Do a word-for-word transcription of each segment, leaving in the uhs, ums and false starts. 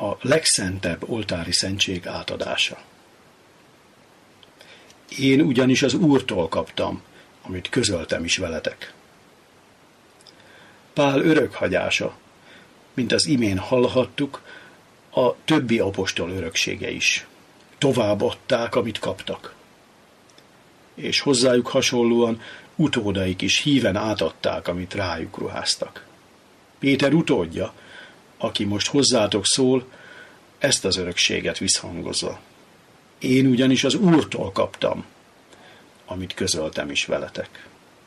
a legszentebb oltári szentség átadása. Én ugyanis az Úrtól kaptam, amit közöltem is veletek. Pál örökhagyása, mint az imén hallhattuk, a többi apostol öröksége is. Továbbadták, amit kaptak. És hozzájuk hasonlóan utódaik is híven átadták, amit rájuk ruháztak. Péter utódja, aki most hozzátok szól, ezt az örökséget visszhangozza. Én ugyanis az Úrtól kaptam, amit közöltem is veletek.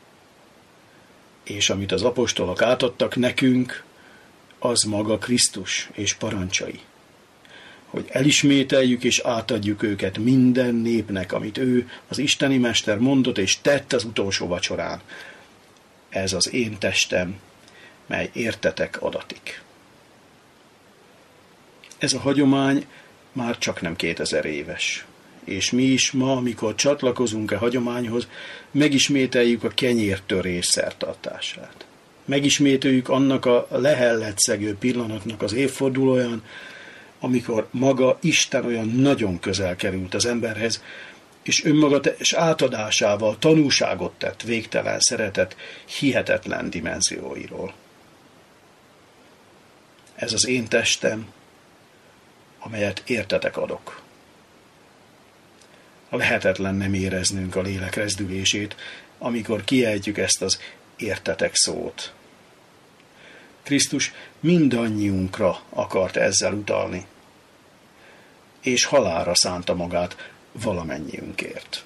És amit az apostolok átadtak nekünk, az maga Krisztus és parancsai, hogy elismételjük és átadjuk őket minden népnek, amit ő, az isteni mester mondott és tett az utolsó vacsorán. Ez az én testem, mely értetek adatik. Ez a hagyomány már csak nem kétezer éves, és mi is ma, amikor csatlakozunk a hagyományhoz, megismételjük a kenyértörés szertartását. Megismételjük annak a lehelletszegő pillanatnak az évfordulóján, amikor maga Isten olyan nagyon közel került az emberhez, és önmaga és átadásával tanúságot tett végtelen szeretet hihetetlen dimenzióiról. Ez az én testem, amelyet értetek adok. Lehetetlen nem éreznünk a lélek rezdülését, amikor kiejtjük ezt az értetek szót. Krisztus mindannyiunkra akart ezzel utalni, és halálra szánta magát valamennyiünkért.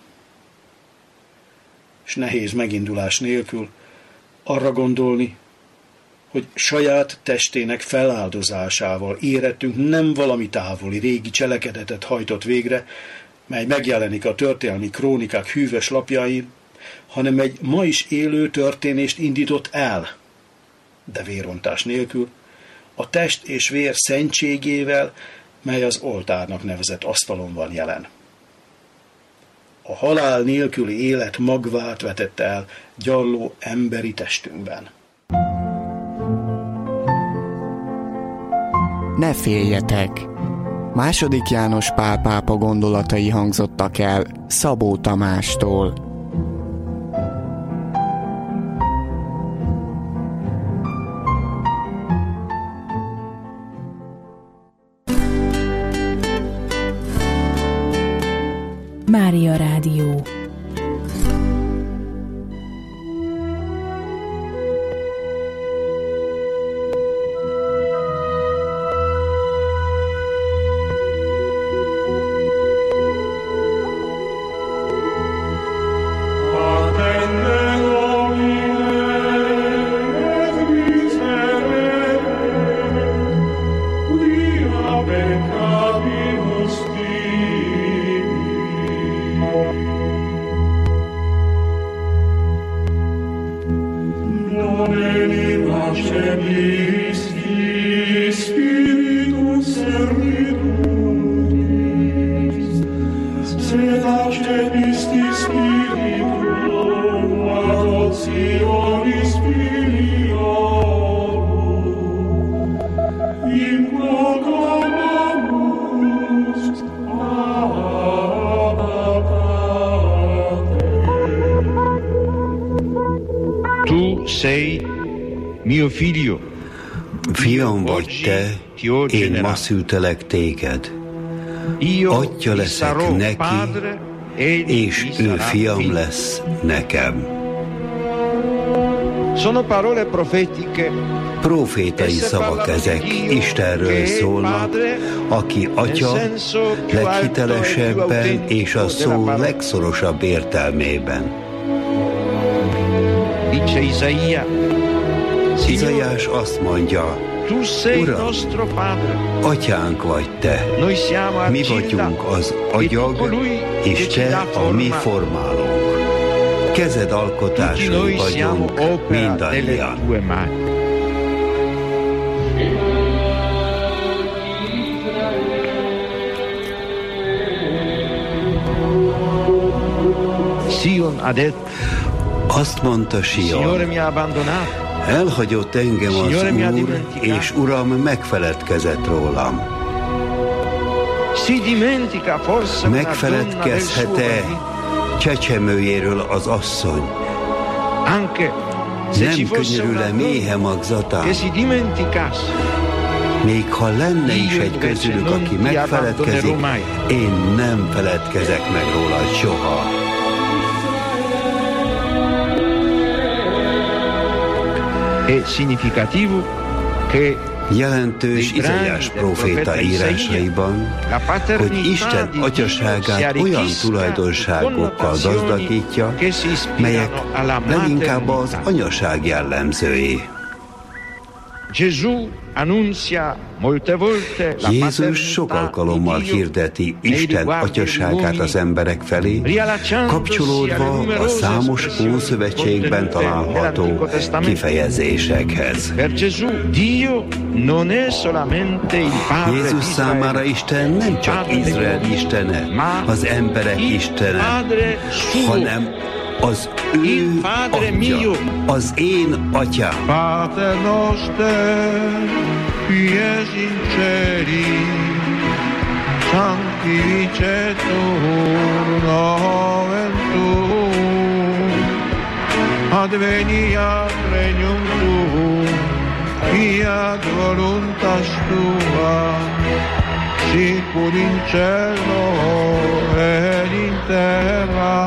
És nehéz megindulás nélkül arra gondolni, hogy saját testének feláldozásával érettünk nem valami távoli régi cselekedetet hajtott végre, mely megjelenik a történelmi krónikák hűvös lapjain, hanem egy ma is élő történést indított el, de vérontás nélkül, a test és vér szentségével, mely az oltárnak nevezett asztalon van jelen. A halál nélküli élet magvát vetette el gyarló emberi testünkben. Ne féljetek! Második János Pál pápa gondolatai hangzottak el Szabó Tamástól. Mária Rádió. Fiam vagy te, én ma szültelek téged. Atya leszek neki, és ő fiam lesz nekem. Profétai szavak ezek, Istenről szólnak, aki atya leghitelesebben és a szó legszorosabb értelmében. Izaiás azt mondja, Uram, atyánk vagy te, mi vagyunk az agyag, és te a mi formálónk. Kezed alkotásai vagyunk mindannyian. Azt mondta Sion, elhagyott engem az Úr, és Uram megfeledkezett rólam. Megfeledkezhet-e csecsemőjéről az asszony? Nem könyörül-e méhe magzatán? Még ha lenne is egy közülük, aki megfeledkezik, én nem feledkezek meg róla soha. Jelentős Izaiás próféta írásaiban, hogy Isten atyaságát olyan tulajdonságokkal gazdagítja, melyek leginkább az anyaság jellemzői. Jézus sok alkalommal hirdeti Isten atyaságát az emberek felé, kapcsolódva a számos Ószövetségben található kifejezésekhez. Jézus számára Isten nem csak Izrael istene, az emberek istene, hanem az ő atya, az én atyám. Pater noster, qui es in celi, sanctificetur nomen tuum, adveniat regnum tuum, fiat voluntas tua, sicur in cielo et in terra.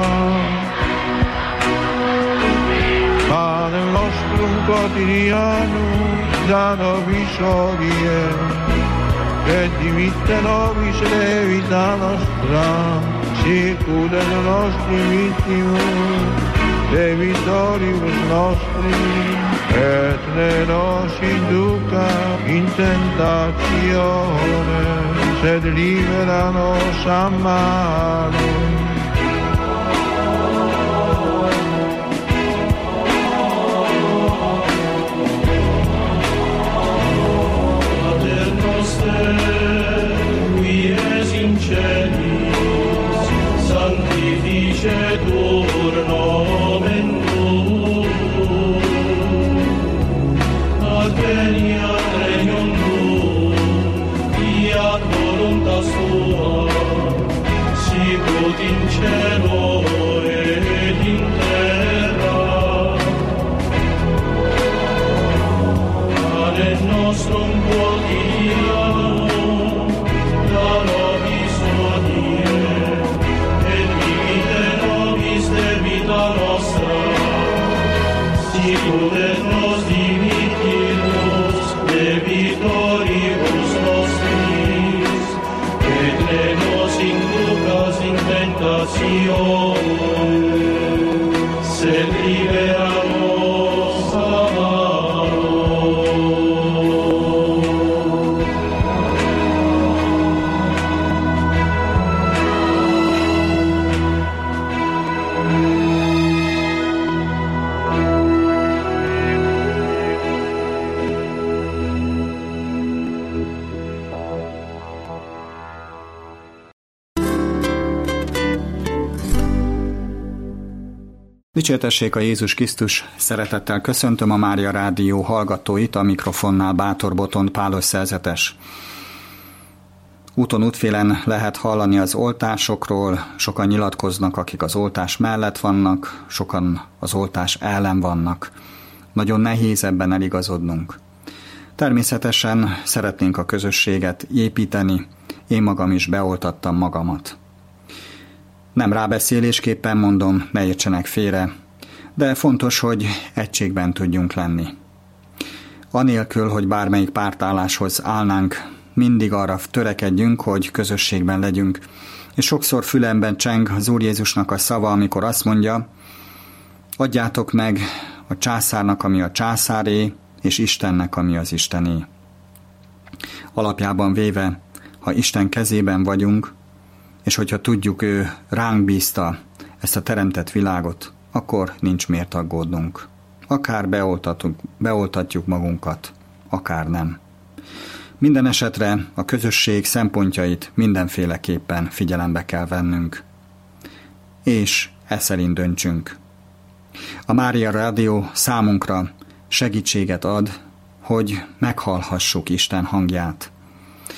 Panem nostrum quotidianum da nobis hodie, et dimitte nobis debita nostra, sicut et nostri victimus debitoribus nostri, et ne nos induca in tentatione, sed libera nos a malo. Sanctificetur nomen tuum, adveniat regnum tuum, fiat voluntas tua, sicut in cielo et in terra. Panem nostrum quotidianum da nobis hodie, debita nostra, sicut et nos dimittimus debitoribus nostris, et ne nos inducas in tentatione, sed libera nos a malo. Dicsértessék a Jézus Krisztus, szeretettel köszöntöm a Mária Rádió hallgatóit, a mikrofonnál Bátor Botond Pálos szerzetes. Úton útfélen lehet hallani az oltásokról, sokan nyilatkoznak, akik az oltás mellett vannak, sokan az oltás ellen vannak. Nagyon nehéz ebben eligazodnunk. Természetesen szeretnénk a közösséget építeni, én magam is beoltattam magamat. Nem rábeszélésképpen mondom, ne értsenek félre, de fontos, hogy egységben tudjunk lenni. Anélkül, hogy bármelyik pártálláshoz állnánk, mindig arra törekedjünk, hogy közösségben legyünk, és sokszor fülemben cseng az Úr Jézusnak a szava, amikor azt mondja, adjátok meg a császárnak, ami a császáré, és Istennek, ami az Istené. Alapjában véve, ha Isten kezében vagyunk, és hogyha tudjuk, ő ránk bízta ezt a teremtett világot, akkor nincs miért aggódnunk. Akár beoltatjuk, beoltatjuk magunkat, akár nem. Minden esetre a közösség szempontjait mindenféleképpen figyelembe kell vennünk. És e szerint döntsünk. A Mária Rádió számunkra segítséget ad, hogy meghallhassuk Isten hangját.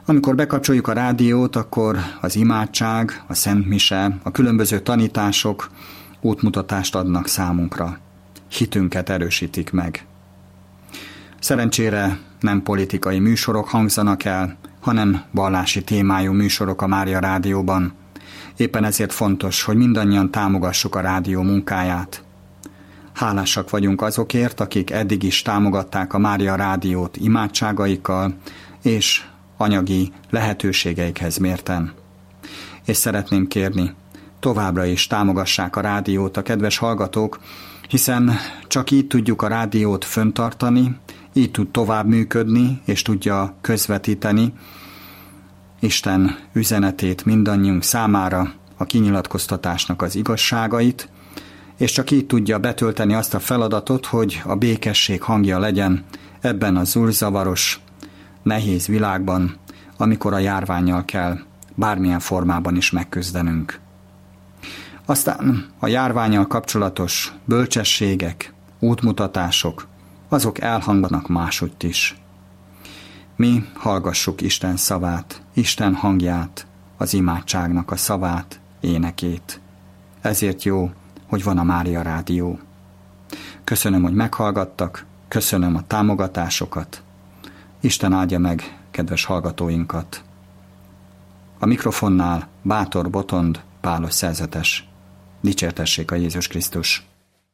Amikor bekapcsoljuk a rádiót, akkor az imádság, a Szent Mise, a különböző tanítások útmutatást adnak számunkra. Hitünket erősítik meg. Szerencsére nem politikai műsorok hangzanak el, hanem vallási témájú műsorok a Mária Rádióban. Éppen ezért fontos, hogy mindannyian támogassuk a rádió munkáját. Hálásak vagyunk azokért, akik eddig is támogatták a Mária Rádiót imádságaikkal és anyagi lehetőségeikhez mérten. És szeretném kérni, továbbra is támogassák a rádiót a kedves hallgatók, hiszen csak így tudjuk a rádiót föntartani, így tud tovább működni, és tudja közvetíteni Isten üzenetét mindannyiunk számára, a kinyilatkoztatásnak az igazságait, és csak így tudja betölteni azt a feladatot, hogy a békesség hangja legyen ebben a zúrzavaros, nehéz világban, amikor a járvánnyal kell bármilyen formában is megküzdenünk. Aztán a járvánnyal kapcsolatos bölcsességek, útmutatások, azok elhangzanak másutt is. Mi hallgassuk Isten szavát, Isten hangját, az imádságnak a szavát, énekét. Ezért jó, hogy van a Mária Rádió. Köszönöm, hogy meghallgattak, köszönöm a támogatásokat. Isten áldja meg kedves hallgatóinkat. A mikrofonnál Bátor Botond, Pálos szerzetes. Dicsértessék a Jézus Krisztus!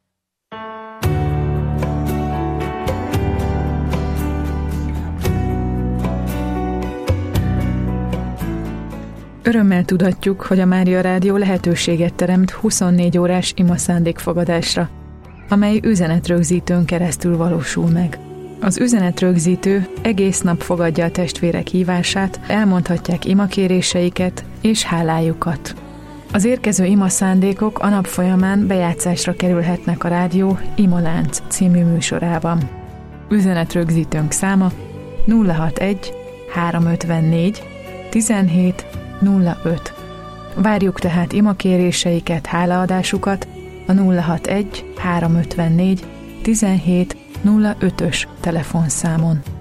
Örömmel tudatjuk, hogy a Mária Rádió lehetőséget teremt huszonnégy órás ima szándékfogadásra, amely üzenetrögzítőn keresztül valósul meg. Az üzenetrögzítő egész nap fogadja a testvérek hívását, elmondhatják imakéréseiket és hálájukat. Az érkező ima szándékok a nap folyamán bejátszásra kerülhetnek a rádió Imalánc című műsorában. Üzenetrögzítőnk száma nulla hatvanegy háromszázötvennégy tizenhét nulla öt. Várjuk tehát imakéréseiket, hálaadásukat a nulla hatvanegy háromszázötvennégy tizenhét nulla ötös telefonszámon.